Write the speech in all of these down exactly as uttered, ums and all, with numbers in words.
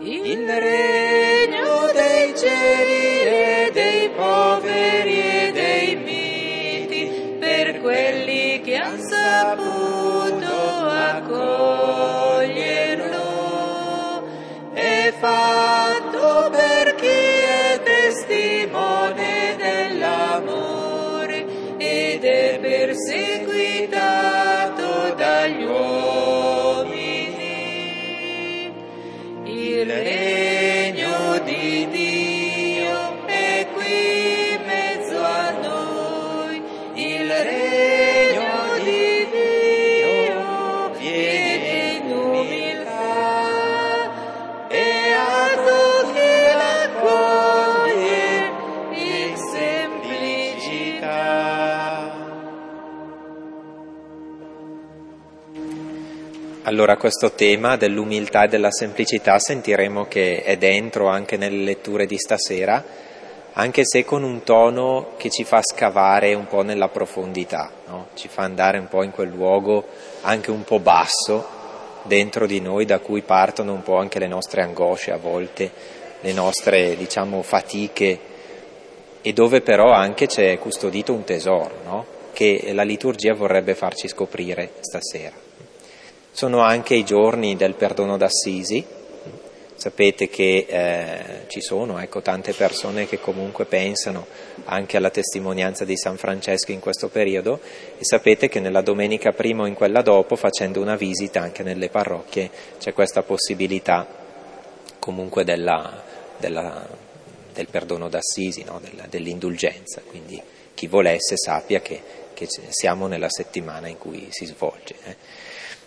il regno dei cieli e dei poveri e dei miti, per quelli che han saputo accoglierlo, è fatto per chi è testimone dell'amore ed è perseguitato dagli uomini. Il regno di Dio è qui in mezzo a noi, il regno di Dio viene in umiltà e a tutti l'accoglie in semplicità. Allora, questo tema dell'umiltà e della semplicità sentiremo che è dentro anche nelle letture di stasera, anche se con un tono che ci fa scavare un po' nella profondità, no? Ci fa andare un po' in quel luogo anche un po' basso dentro di noi, da cui partono un po' anche le nostre angosce a volte, le nostre, diciamo, fatiche, e dove però anche c'è custodito un tesoro, no? Che la liturgia vorrebbe farci scoprire stasera. Sono anche i giorni del perdono d'Assisi. Sapete che eh, ci sono ecco, tante persone che comunque pensano anche alla testimonianza di San Francesco in questo periodo, e sapete che nella domenica prima o in quella dopo, facendo una visita anche nelle parrocchie, c'è questa possibilità comunque della, della, del perdono d'Assisi, no? Della, dell'indulgenza, quindi chi volesse sappia che, che siamo nella settimana in cui si svolge. Eh.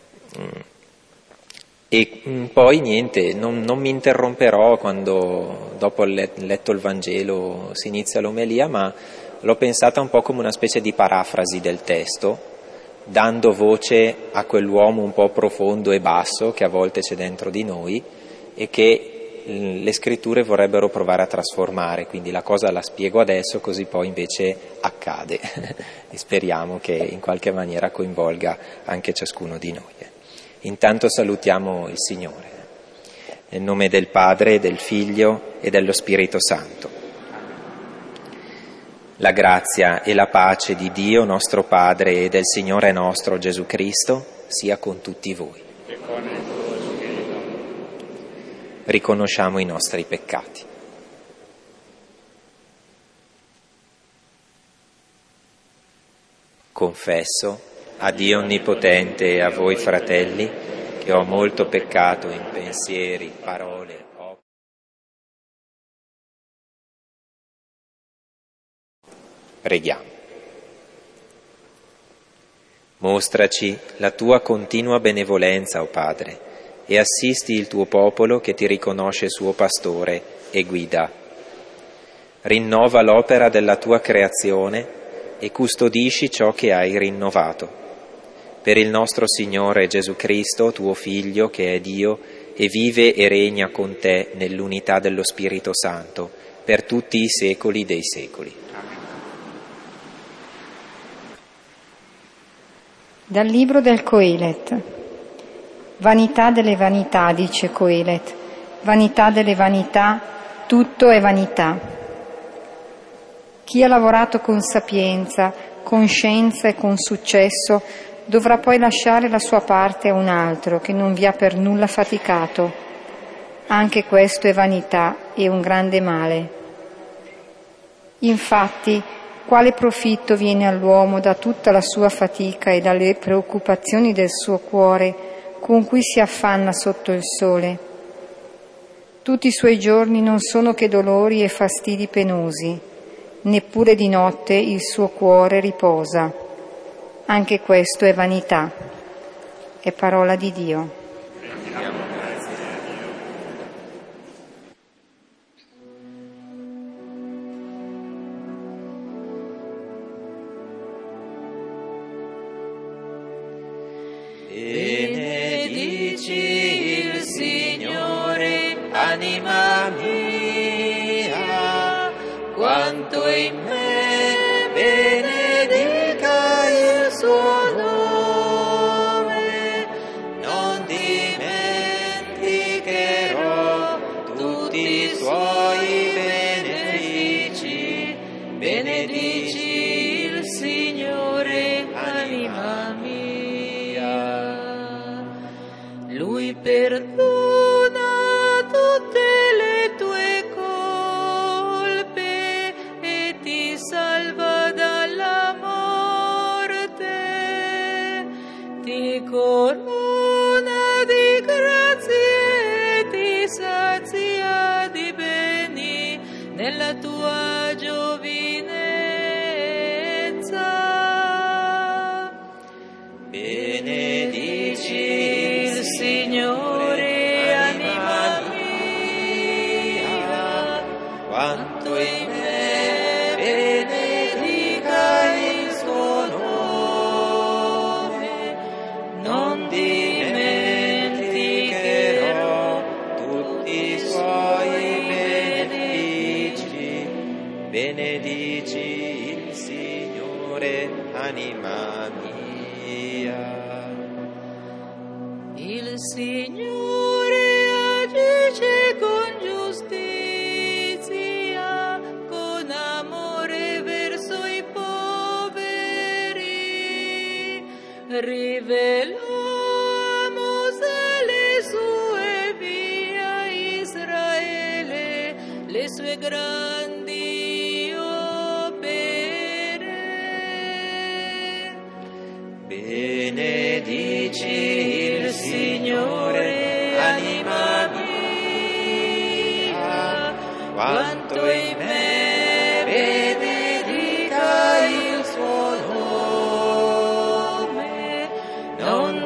E poi niente, non, non mi interromperò quando dopo ho letto il Vangelo si inizia l'omelia, ma l'ho pensata un po' come una specie di parafrasi del testo, dando voce a quell'uomo un po' profondo e basso che a volte c'è dentro di noi e che le scritture vorrebbero provare a trasformare. Quindi la cosa la spiego adesso, così poi invece accade e speriamo che in qualche maniera coinvolga anche ciascuno di noi. Intanto salutiamo il Signore, nel nome del Padre, del Figlio e dello Spirito Santo. La grazia e la pace di Dio nostro Padre e del Signore nostro Gesù Cristo sia con tutti voi. Riconosciamo i nostri peccati. Confesso a Dio Onnipotente e a voi, fratelli, che ho molto peccato in pensieri, parole, opere. Preghiamo. Mostraci la tua continua benevolenza, o Padre, e assisti il tuo popolo che ti riconosce suo pastore e guida. Rinnova l'opera della tua creazione e custodisci ciò che hai rinnovato. Per il nostro Signore Gesù Cristo, tuo Figlio, che è Dio e vive e regna con te nell'unità dello Spirito Santo, per tutti i secoli dei secoli. Dal libro del Coelet. Vanità delle vanità, dice Coelet, vanità delle vanità, tutto è vanità. Chi ha lavorato con sapienza, con scienza e con successo dovrà poi lasciare la sua parte a un altro che non vi ha per nulla faticato. Anche questo è vanità e un grande male. Infatti, quale profitto viene all'uomo da tutta la sua fatica e dalle preoccupazioni del suo cuore con cui si affanna sotto il sole? Tutti i suoi giorni non sono che dolori e fastidi penosi, neppure di notte il suo cuore riposa. Anche questo è vanità. È parola di Dio. Benedici il Signore, anima mia, quanto in me benedica il suo nome. Non dimenticherò tutti i suoi benefici. Benedici il Signore, anima mia. Il Signore agisce con giustizia, con amore verso i poveri. Rivelò a Mosè le sue vie, a Israele le sue grandi opere. Benedici il Signore, anima mia, quanto in me benedica il suo nome. Non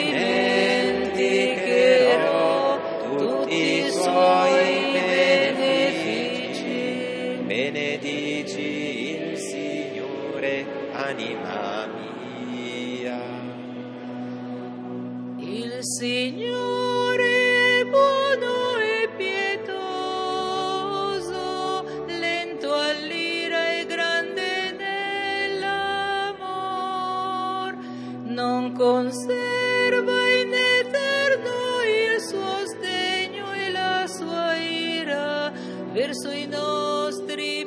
dimenticherò tutti i suoi benefici. Benedici il Signore, anima mia. Il Signore è buono e pietoso, lento all'ira e grande nell'amor. Non conserva in eterno il suo sdegno e la sua ira verso i nostri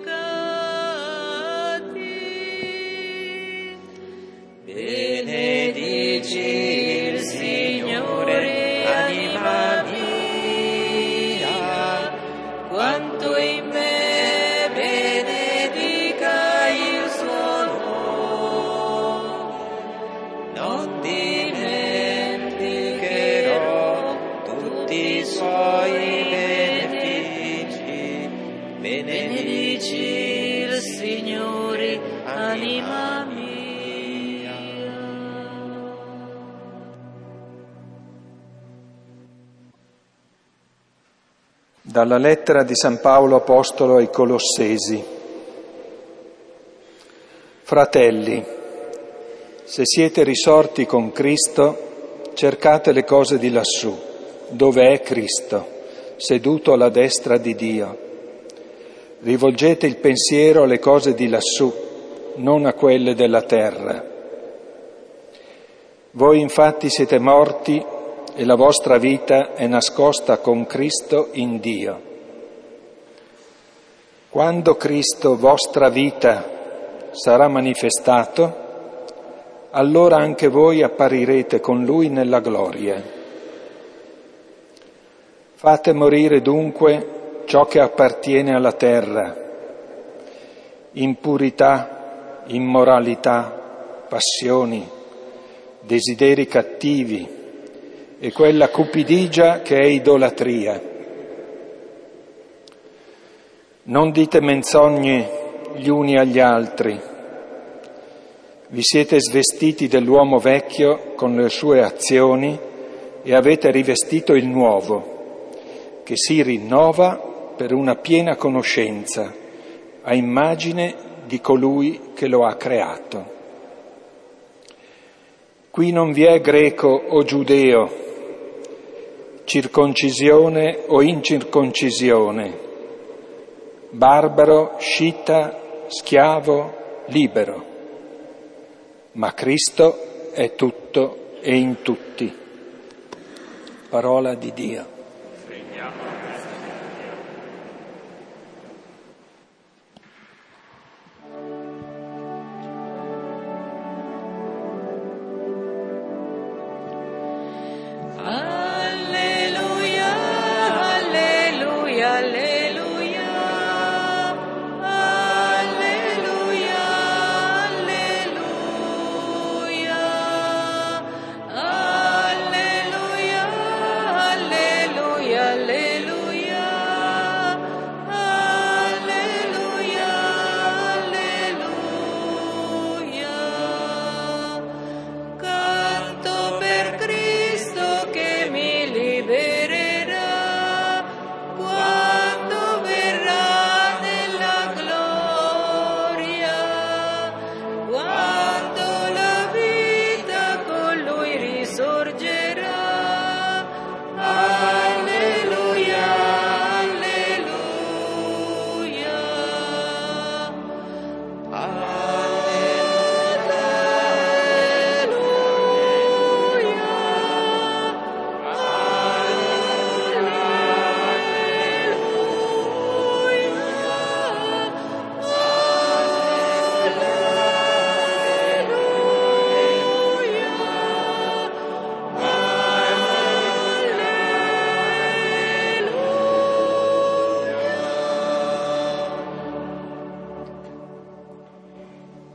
peccati. Benedici il Signore, anima mia, quanto in me benedica il suo nome. Non dimenticherò tutti i suoi benefici. Benedici il Signore, anima mia. Dalla lettera di San Paolo Apostolo ai Colossesi. Fratelli, se siete risorti con Cristo, cercate le cose di lassù, dove è Cristo, seduto alla destra di Dio. Rivolgete il pensiero alle cose di lassù, non a quelle della terra. Voi infatti siete morti e la vostra vita è nascosta con Cristo in Dio. Quando Cristo, vostra vita, sarà manifestato, allora anche voi apparirete con Lui nella gloria. Fate morire dunque ciò che appartiene alla terra: impurità, immoralità, passioni, desideri cattivi, e quella cupidigia che è idolatria. Non dite menzogne gli uni agli altri. Vi siete svestiti dell'uomo vecchio con le sue azioni e avete rivestito il nuovo, che si rinnova per una piena conoscenza, a immagine di colui che lo ha creato. Qui non vi è greco o giudeo, circoncisione o incirconcisione, barbaro, scita, schiavo, libero, ma Cristo è tutto e in tutti. Parola di Dio. Alleluia.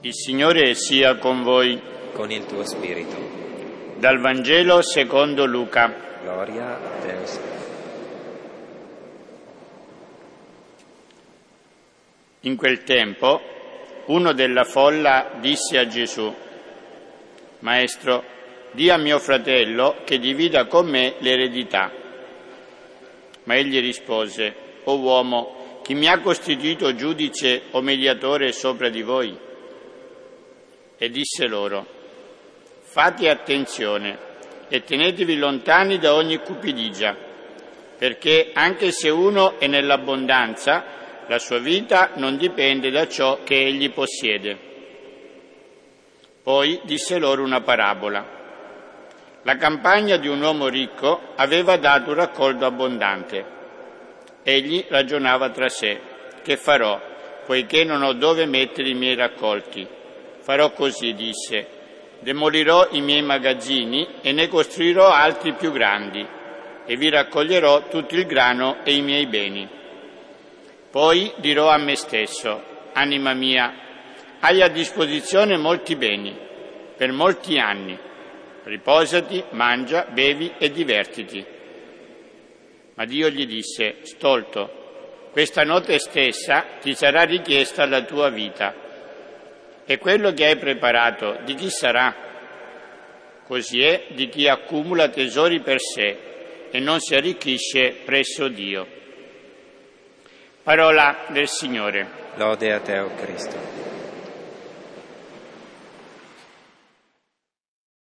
Il Signore sia con voi. Con il tuo spirito. Dal Vangelo secondo Luca. Gloria a te, Signore. In quel tempo uno della folla disse a Gesù: Maestro, di a mio fratello che divida con me l'eredità. Ma egli rispose: O uomo, chi mi ha costituito giudice o mediatore sopra di voi? E disse loro: fate attenzione e tenetevi lontani da ogni cupidigia, perché anche se uno è nell'abbondanza, la sua vita non dipende da ciò che egli possiede. Poi disse loro una parabola. La campagna di un uomo ricco aveva dato un raccolto abbondante. Egli ragionava tra sé: che farò, poiché non ho dove mettere i miei raccolti? Farò così, disse: demolirò i miei magazzini e ne costruirò altri più grandi, e vi raccoglierò tutto il grano e i miei beni. Poi dirò a me stesso: anima mia, hai a disposizione molti beni, per molti anni. Riposati, mangia, bevi e divertiti. Ma Dio gli disse: stolto, questa notte stessa ti sarà richiesta la tua vita. E quello che hai preparato, di chi sarà? Così è di chi accumula tesori per sé e non si arricchisce presso Dio. Parola del Signore. Lode a te, o Cristo.